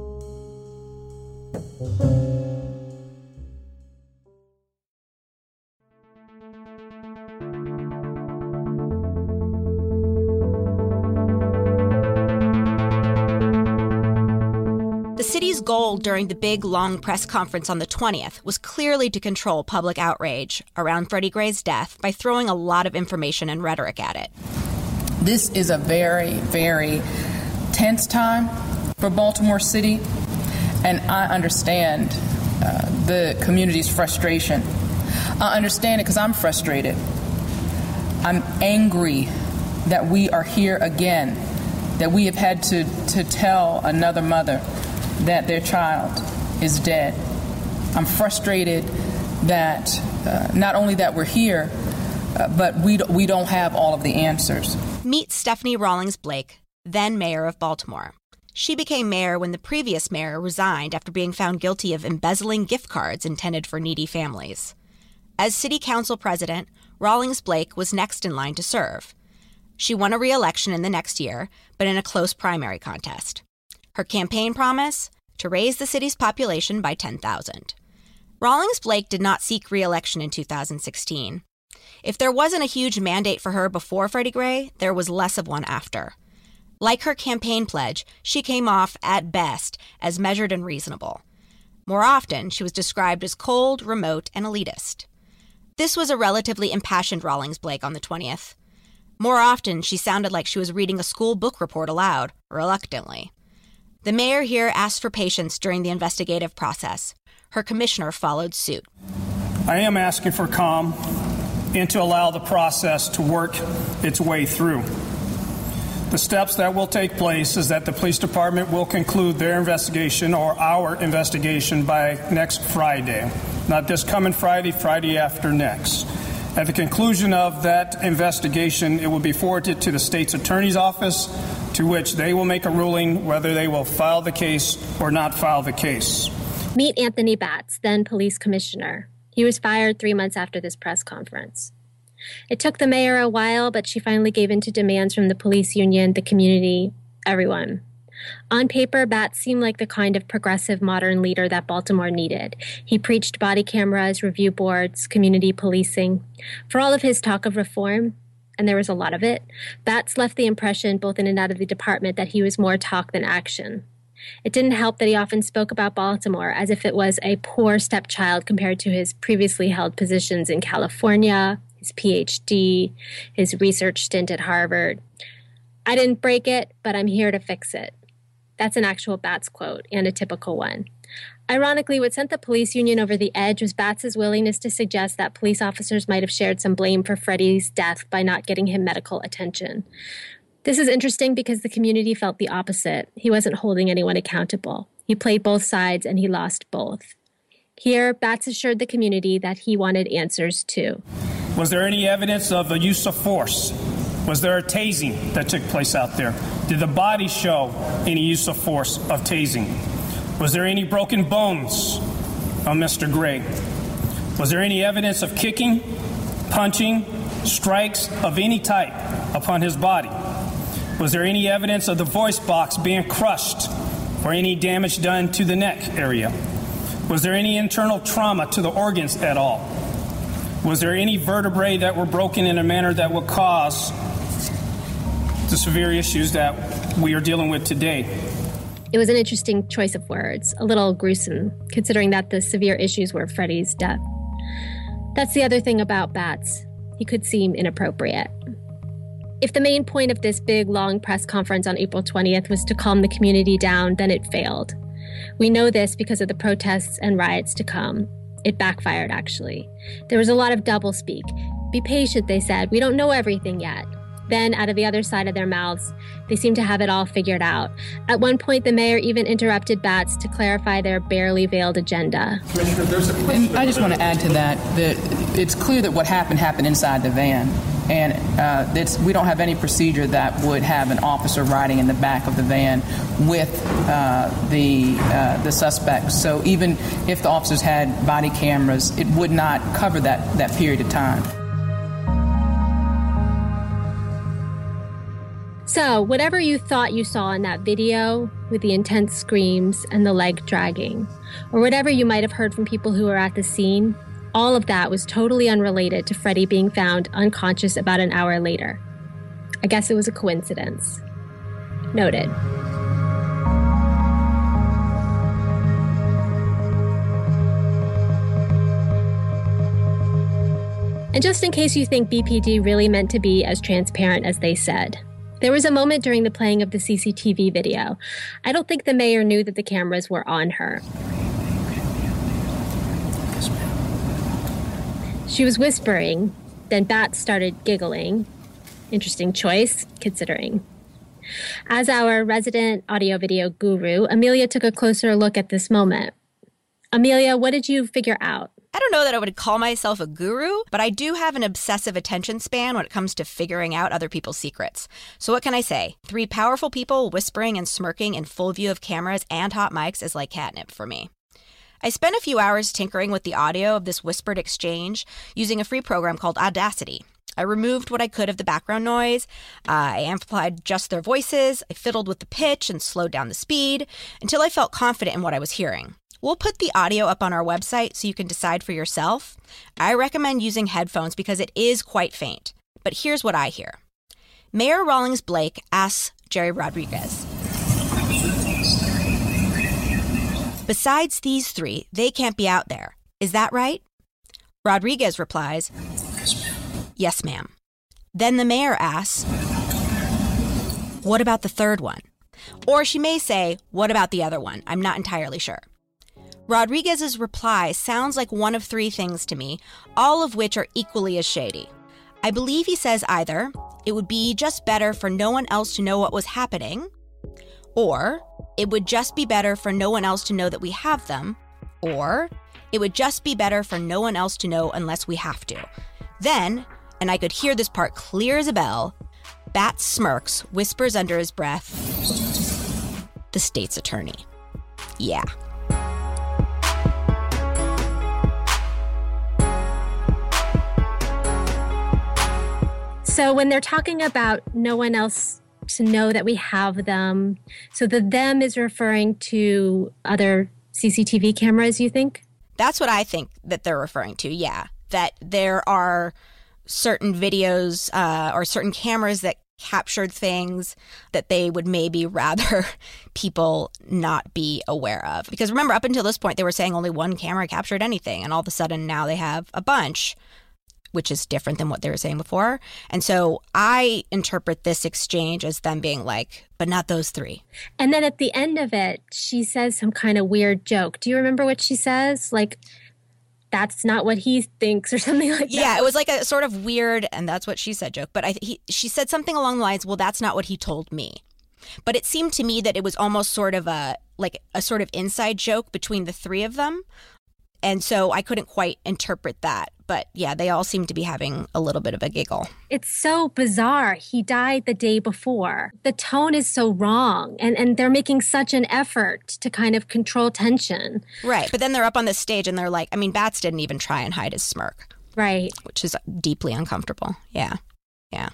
The city's goal during the big, long press conference on the 20th was clearly to control public outrage around Freddie Gray's death by throwing a lot of information and rhetoric at it. This is a very, very tense time for Baltimore City, and I understand the community's frustration. I understand it because I'm frustrated. I'm angry that we are here again, that we have had to tell another mother that their child is dead. I'm frustrated that not only that we're here, but we don't have all of the answers. Meet Stephanie Rawlings Blake, then mayor of Baltimore. She became mayor when the previous mayor resigned after being found guilty of embezzling gift cards intended for needy families. As city council president, Rawlings Blake was next in line to serve. She won a re-election in the next year, but in a close primary contest. Her campaign promise? To raise the city's population by 10,000. Rawlings Blake did not seek re-election in 2016. If there wasn't a huge mandate for her before Freddie Gray, there was less of one after. Like her campaign pledge, she came off, at best, as measured and reasonable. More often, she was described as cold, remote, and elitist. This was a relatively impassioned Rawlings Blake on the 20th. More often, she sounded like she was reading a school book report aloud, reluctantly. The mayor here asked for patience during the investigative process. Her commissioner followed suit. I am asking for calm and to allow the process to work its way through. The steps that will take place is that the police department will conclude their investigation or our investigation by next Friday. Not this coming Friday, Friday after next. At the conclusion of that investigation, it will be forwarded to the state's attorney's office, to which they will make a ruling whether they will file the case or not file the case. Meet Anthony Batts, then police commissioner. He was fired 3 months after this press conference. It took the mayor a while, but she finally gave in to demands from the police union, the community, everyone. On paper, Batts seemed like the kind of progressive modern leader that Baltimore needed. He preached body cameras, review boards, community policing. For all of his talk of reform, and there was a lot of it, Batts left the impression, both in and out of the department, that he was more talk than action. It didn't help that he often spoke about Baltimore as if it was a poor stepchild compared to his previously held positions in California, his PhD, his research stint at Harvard. I didn't break it, but I'm here to fix it. That's an actual Batts quote, and a typical one. Ironically, what sent the police union over the edge was Batts' willingness to suggest that police officers might have shared some blame for Freddie's death by not getting him medical attention. This is interesting because the community felt the opposite. He wasn't holding anyone accountable. He played both sides, and he lost both. Here, Batts assured the community that he wanted answers, too. Was there any evidence of the use of force? Was there a tasing that took place out there? Did the body show any use of force of tasing? Was there any broken bones on Mr. Gray? Was there any evidence of kicking, punching, strikes of any type upon his body? Was there any evidence of the voice box being crushed or any damage done to the neck area? Was there any internal trauma to the organs at all? Was there any vertebrae that were broken in a manner that would cause the severe issues that we are dealing with today? It was an interesting choice of words, a little gruesome, considering that the severe issues were Freddie's death. That's the other thing about Batts. He could seem inappropriate. If the main point of this big, long press conference on April 20th was to calm the community down, then it failed. We know this because of the protests and riots to come. It backfired, actually. There was a lot of doublespeak. Be patient, they said. We don't know everything yet. Then, out of the other side of their mouths, they seemed to have it all figured out. At one point, the mayor even interrupted Batts to clarify their barely veiled agenda. And I just want to add to that it's clear that what happened inside the van. And we don't have any procedure that would have an officer riding in the back of the van with the suspect. So even if the officers had body cameras, it would not cover that period of time. So, whatever you thought you saw in that video, with the intense screams and the leg dragging, or whatever you might have heard from people who were at the scene, all of that was totally unrelated to Freddie being found unconscious about an hour later. I guess it was a coincidence. Noted. And just in case you think BPD really meant to be as transparent as they said, There was a moment during the playing of the CCTV video. I don't think the mayor knew that the cameras were on her. She was whispering, then Bat started giggling. Interesting choice, considering. As our resident audio-video guru, Amelia took a closer look at this moment. Amelia, what did you figure out? I don't know that I would call myself a guru, but I do have an obsessive attention span when it comes to figuring out other people's secrets. So what can I say? 3 powerful people whispering and smirking in full view of cameras and hot mics is like catnip for me. I spent a few hours tinkering with the audio of this whispered exchange using a free program called Audacity. I removed what I could of the background noise, I amplified just their voices, I fiddled with the pitch and slowed down the speed until I felt confident in what I was hearing. We'll put the audio up on our website so you can decide for yourself. I recommend using headphones because it is quite faint. But here's what I hear. Mayor Rawlings Blake asks Jerry Rodriguez, "Besides these 3, they can't be out there. Is that right?" Rodriguez replies, "Yes, ma'am." Then the mayor asks, "What about the 3rd one?" Or she may say, "What about the other one?" I'm not entirely sure. Rodriguez's reply sounds like one of 3 things to me, all of which are equally as shady. I believe he says either, it would be just better for no one else to know what was happening, or it would just be better for no one else to know that we have them, or it would just be better for no one else to know unless we have to. Then, and I could hear this part clear as a bell, Bat smirks, whispers under his breath, "The state's attorney." Yeah. So when they're talking about no one else to know that we have them, so the them is referring to other CCTV cameras, you think? That's what I think that they're referring to, yeah. That there are certain videos or certain cameras that captured things that they would maybe rather people not be aware of. Because remember, up until this point, they were saying only one camera captured anything, and all of a sudden now they have a bunch, which is different than what they were saying before. And so I interpret this exchange as them being like, but not those 3. And then at the end of it, she says some kind of weird joke. Do you remember what she says? Like, that's not what he thinks or something like that. Yeah, it was like a sort of weird, and that's what she said joke. But she said something along the lines, well, that's not what he told me. But it seemed to me that it was almost sort of a sort of inside joke between the 3 of them. And so I couldn't quite interpret that. But yeah, they all seem to be having a little bit of a giggle. It's so bizarre. He died the day before. The tone is so wrong. And they're making such an effort to kind of control tension. Right. But then they're up on the stage and they're like, I mean, Bats didn't even try and hide his smirk. Right. Which is deeply uncomfortable. Yeah. Yeah.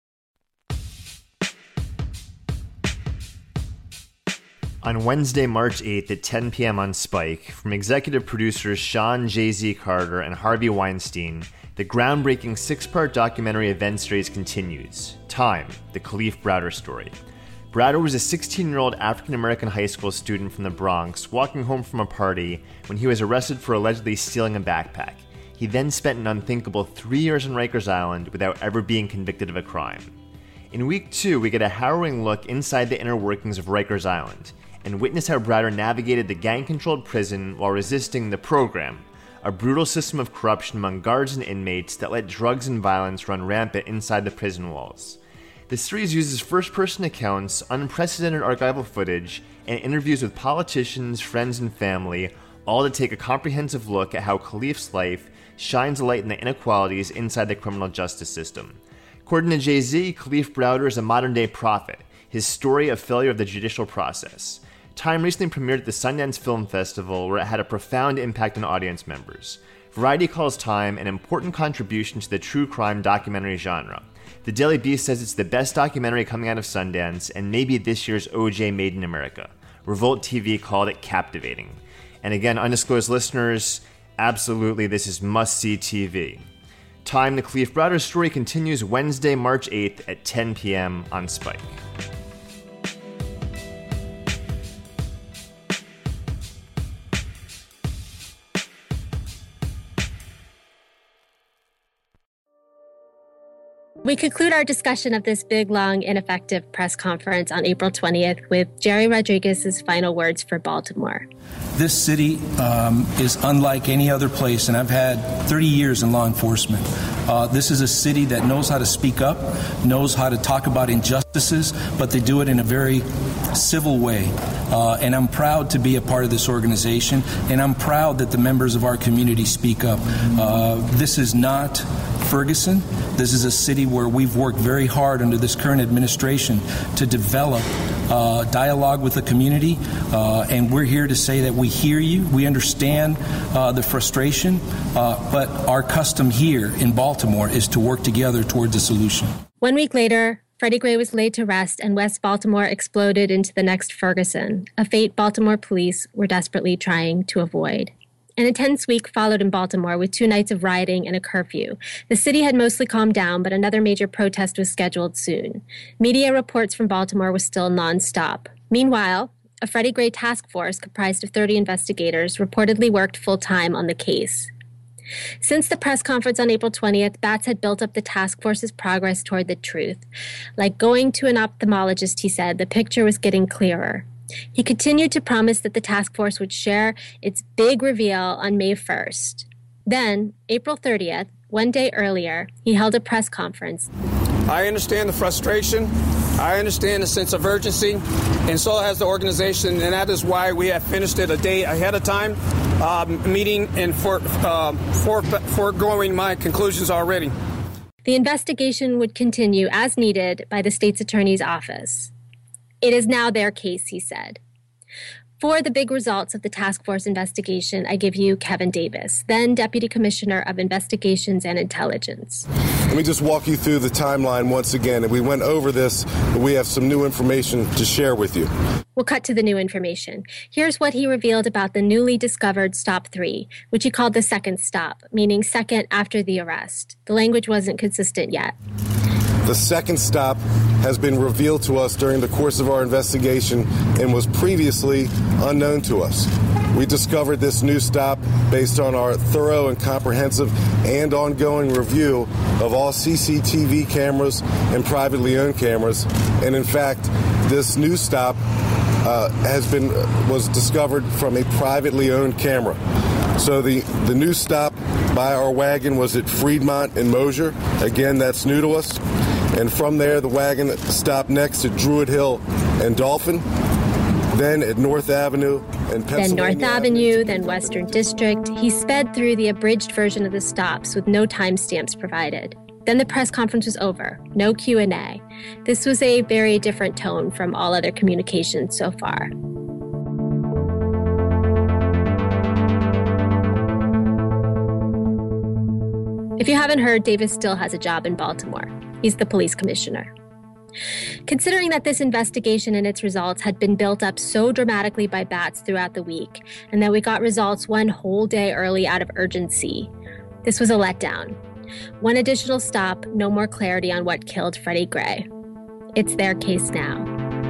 On Wednesday, March 8th at 10 p.m. on Spike, from executive producers Sean Jay-Z Carter and Harvey Weinstein, the groundbreaking 6-part documentary event series continues. Time, the Kalief Browder story. Browder was a 16-year-old African-American high school student from the Bronx walking home from a party when he was arrested for allegedly stealing a backpack. He then spent an unthinkable 3 years on Rikers Island without ever being convicted of a crime. In week 2, we get a harrowing look inside the inner workings of Rikers Island, and witness how Browder navigated the gang-controlled prison while resisting the program, a brutal system of corruption among guards and inmates that let drugs and violence run rampant inside the prison walls. The series uses first-person accounts, unprecedented archival footage, and interviews with politicians, friends, and family, all to take a comprehensive look at how Kalief's life shines a light on the inequalities inside the criminal justice system. According to Jay-Z, Kalief Browder is a modern-day prophet, his story of failure of the judicial process. Time recently premiered at the Sundance Film Festival, where it had a profound impact on audience members. Variety calls Time an important contribution to the true crime documentary genre. The Daily Beast says it's the best documentary coming out of Sundance, and maybe this year's OJ Made in America. Revolt TV called it captivating. And again, undisclosed listeners, absolutely this is must-see TV. Time, the Kalief Browder story continues Wednesday, March 8th at 10 p.m. on Spike. We conclude our discussion of this big, long, ineffective press conference on April 20th with Jerry Rodriguez's final words for Baltimore. This city is unlike any other place, and I've had 30 years in law enforcement. This is a city that knows how to speak up, knows how to talk about injustices, but they do it in a very civil way. And I'm proud to be a part of this organization, and I'm proud that the members of our community speak up. This is not Ferguson. This is a city where we've worked very hard under this current administration to develop dialogue with the community, and we're here to say that we hear you, we understand the frustration, but our custom here in Baltimore is to work together towards a solution. 1 week later, Freddie Gray was laid to rest and West Baltimore exploded into the next Ferguson, a fate Baltimore police were desperately trying to avoid. An intense week followed in Baltimore with 2 nights of rioting and a curfew. The city had mostly calmed down, but another major protest was scheduled soon. Media reports from Baltimore were still nonstop. Meanwhile, a Freddie Gray task force comprised of 30 investigators reportedly worked full-time on the case. Since the press conference on April 20th, Batts had built up the task force's progress toward the truth. Like going to an ophthalmologist, he said, the picture was getting clearer. He continued to promise that the task force would share its big reveal on May 1st. Then, April 30th, 1 day earlier, he held a press conference. I understand the frustration. I understand the sense of urgency, and so has the organization, and that is why we have finished it a day ahead of time, meeting and foregoing my conclusions already. The investigation would continue as needed by the state's attorney's office. It is now their case, he said. For the big results of the task force investigation, I give you Kevin Davis, then Deputy Commissioner of Investigations and Intelligence. Let me just walk you through the timeline once again. We went over this, but we have some new information to share with you. We'll cut to the new information. Here's what he revealed about the newly discovered Stop 3, which he called the second stop, meaning second after the arrest. The language wasn't consistent yet. The second stop has been revealed to us during the course of our investigation and was previously unknown to us. We discovered this new stop based on our thorough and comprehensive and ongoing review of all CCTV cameras and privately owned cameras. And in fact, this new stop was discovered from a privately owned camera. So the new stop by our wagon was at Freedmont and Mosier. Again, that's new to us. And from there, the wagon stopped next at Druid Hill and Dolphin, then at North Avenue and Pennsylvania. Then North Avenue, then Western District. He sped through the abridged version of the stops with no timestamps provided. Then the press conference was over. No Q&A. This was a very different tone from all other communications so far. If you haven't heard, Davis still has a job in Baltimore. He's the police commissioner. Considering that this investigation and its results had been built up so dramatically by Batts throughout the week, and that we got results 1 whole day early out of urgency, this was a letdown. 1 additional stop, no more clarity on what killed Freddie Gray. It's their case now.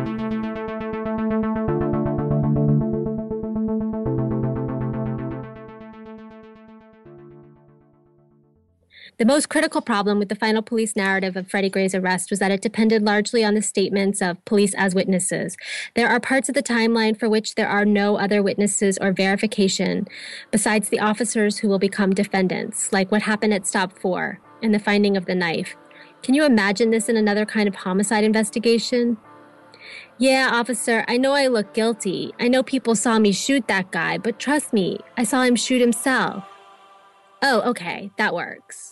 The most critical problem with the final police narrative of Freddie Gray's arrest was that it depended largely on the statements of police as witnesses. There are parts of the timeline for which there are no other witnesses or verification besides the officers who will become defendants, like what happened at Stop 4 and the finding of the knife. Can you imagine this in another kind of homicide investigation? Yeah, officer, I know I look guilty. I know people saw me shoot that guy, but trust me, I saw him shoot himself. Oh, okay, that works.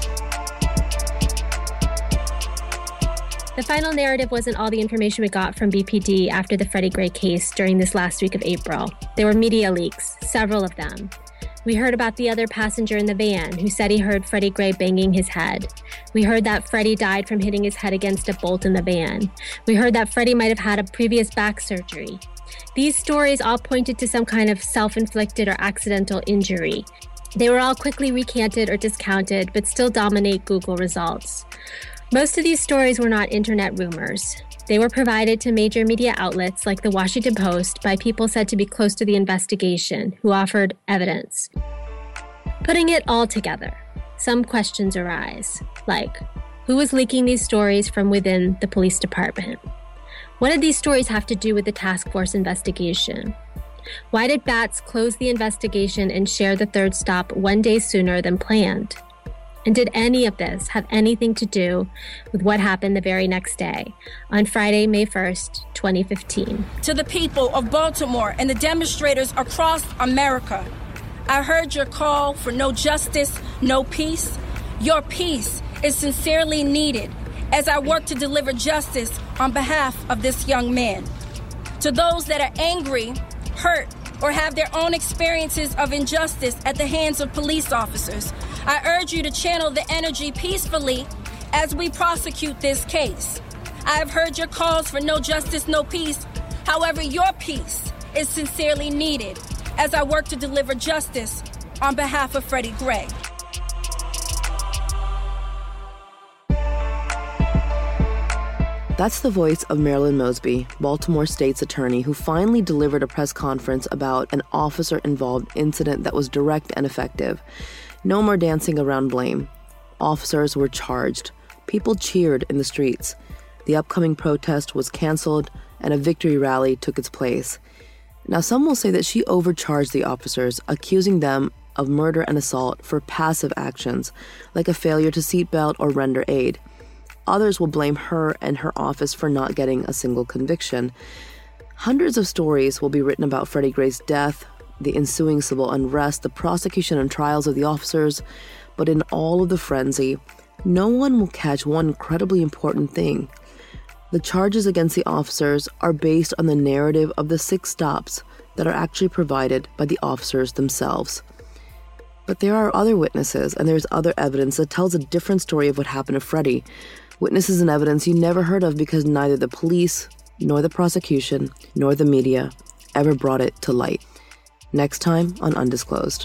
The final narrative wasn't all the information we got from BPD after the Freddie Gray case during this last week of April. There were media leaks, several of them. We heard about the other passenger in the van who said he heard Freddie Gray banging his head. We heard that Freddie died from hitting his head against a bolt in the van. We heard that Freddie might have had a previous back surgery. These stories all pointed to some kind of self-inflicted or accidental injury. They were all quickly recanted or discounted, but still dominate Google results. Most of these stories were not internet rumors. They were provided to major media outlets like the Washington Post by people said to be close to the investigation who offered evidence. Putting it all together, some questions arise, like, Who was leaking these stories from within the police department? What did these stories have to do with the task force investigation? Why did Batts close the investigation and share the third stop one day sooner than planned? And did any of this have anything to do with what happened the very next day, on Friday, May 1st, 2015? To the people of Baltimore and the demonstrators across America, I heard your call for no justice, no peace. Your peace is sincerely needed as I work to deliver justice on behalf of this young man. To those that are angry, hurt, or have their own experiences of injustice at the hands of police officers, I urge you to channel the energy peacefully as we prosecute this case. I have heard your calls for no justice, no peace. However, your peace is sincerely needed as I work to deliver justice on behalf of Freddie Gray. That's the voice of Marilyn Mosby, Baltimore State's attorney, who finally delivered a press conference about an officer-involved incident that was direct and effective. No more dancing around blame. Officers were charged. People cheered in the streets. The upcoming protest was canceled, and a victory rally took its place. Now, some will say that she overcharged the officers, accusing them of murder and assault for passive actions, like a failure to seatbelt or render aid. Others will blame her and her office for not getting a single conviction. Hundreds of stories will be written about Freddie Gray's death, the ensuing civil unrest, the prosecution and trials of the officers, but in all of the frenzy, no one will catch one incredibly important thing. The charges against the officers are based on the narrative of the 6 stops that are actually provided by the officers themselves. But there are other witnesses, and there's other evidence that tells a different story of what happened to Freddie. Witnesses and evidence you never heard of because neither the police, nor the prosecution, nor the media ever brought it to light. Next time on Undisclosed.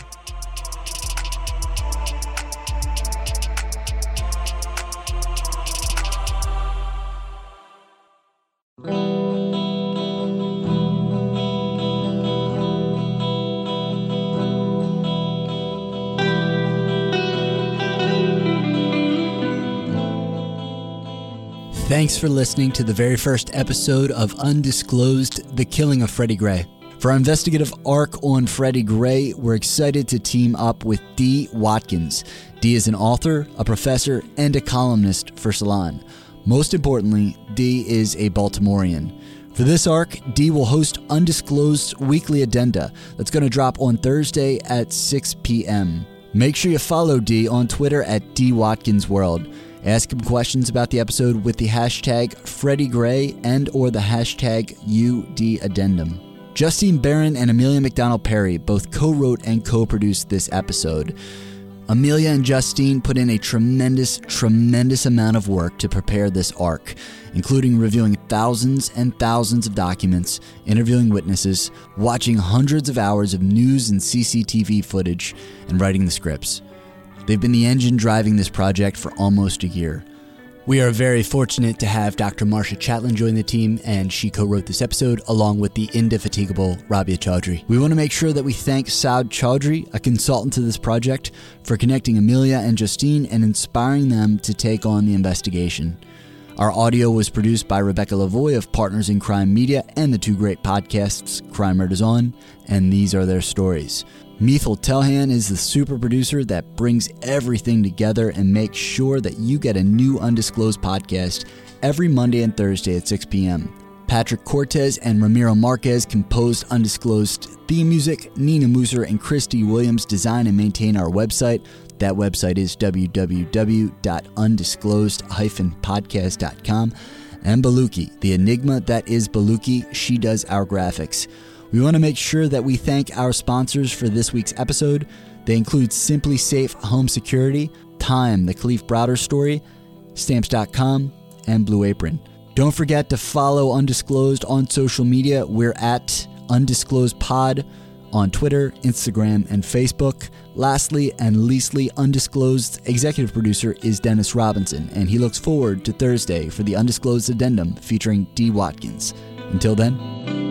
Thanks for listening to the very first episode of Undisclosed, The Killing of Freddie Gray. For our investigative arc on Freddie Gray, we're excited to team up with Dee Watkins. Dee is an author, a professor, and a columnist for Salon. Most importantly, Dee is a Baltimorean. For this arc, Dee will host Undisclosed's weekly addenda that's going to drop on Thursday at 6 p.m. Make sure you follow Dee on Twitter at DWatkinsWorld. Ask him questions about the episode with the hashtag Freddie Gray and or the hashtag UDaddendum. Justine Barron and Amelia McDonald Perry both co-wrote and co-produced this episode. Amelia and Justine put in a tremendous amount of work to prepare this arc, including reviewing thousands and thousands of documents, interviewing witnesses, watching hundreds of hours of news and CCTV footage, and writing the scripts. They've been the engine driving this project for almost a year. We are very fortunate to have Dr. Marcia Chatelain join the team, and she co-wrote this episode along with the indefatigable Rabia Chaudhry. We want to make sure that we thank Saud Chaudhry, a consultant to this project, for connecting Amelia and Justine and inspiring them to take on the investigation. Our audio was produced by Rebecca Lavoie of Partners in Crime Media and the 2 great podcasts, Crime Murders On, and These Are Their Stories. Mithil Telhan is the super producer that brings everything together and makes sure that you get a new Undisclosed podcast every Monday and Thursday at 6 p.m. Patrick Cortez and Ramiro Marquez composed Undisclosed theme music. Nina Musser and Christy Williams design and maintain our website. That website is www.undisclosed-podcast.com. And Baluki, the enigma that is Baluki, she does our graphics. We want to make sure that we thank our sponsors for this week's episode. They include Simply Safe Home Security, Time, the Khalif Browder Story, Stamps.com, and Blue Apron. Don't forget to follow Undisclosed on social media. We're at Undisclosed Pod on Twitter, Instagram, and Facebook. Lastly and leastly, Undisclosed's executive producer is Dennis Robinson, and he looks forward to Thursday for the Undisclosed Addendum featuring Dee Watkins. Until then...